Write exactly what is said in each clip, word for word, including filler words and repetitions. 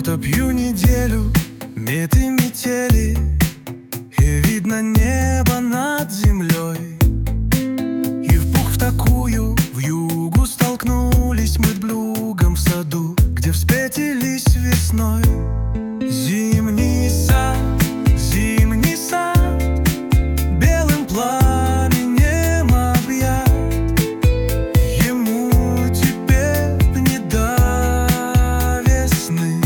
Утопью неделю меты метели, и видно небо над землей. И в пух в такую вьюгу столкнулись мы блюгом в саду, где встретились весной. Зимний сад, зимний сад, белым пламенем объят. Ему теперь не до весны.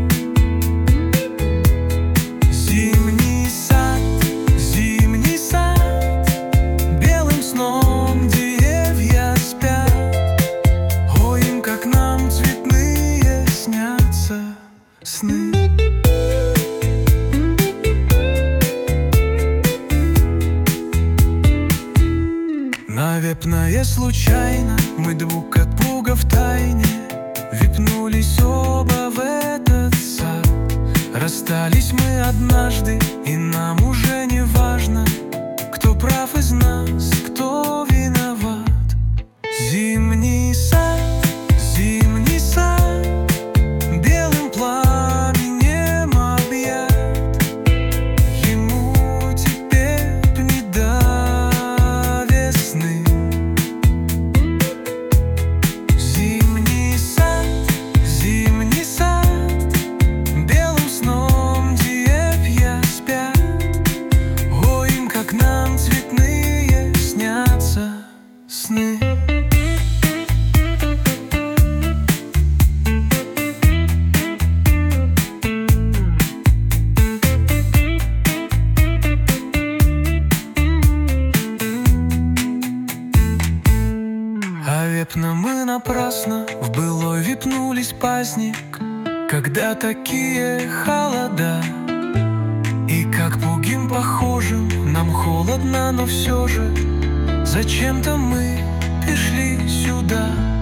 Зимний сад, зимний сад, белым сном деревья спят. Ой, им, как нам, цветные снятся сны. Навепное случайно мы друг от друга втайне випнулись оба в этот сад. Расстались мы однажды, и нам уже не важно, кто прав из нас, кто виноват. Зимний сад, зимний сад, белым пламенем объят. Ему теперь не до весны. Зимний сад, зимний сад, белым сном деревья спят. Ой, им, как нам, цветные снятся сны. А вепна мы напрасно в былой випнулись праздник, когда такие холода. И как пугим похожим нам холодно, но все же зачем-то мы пришли сюда.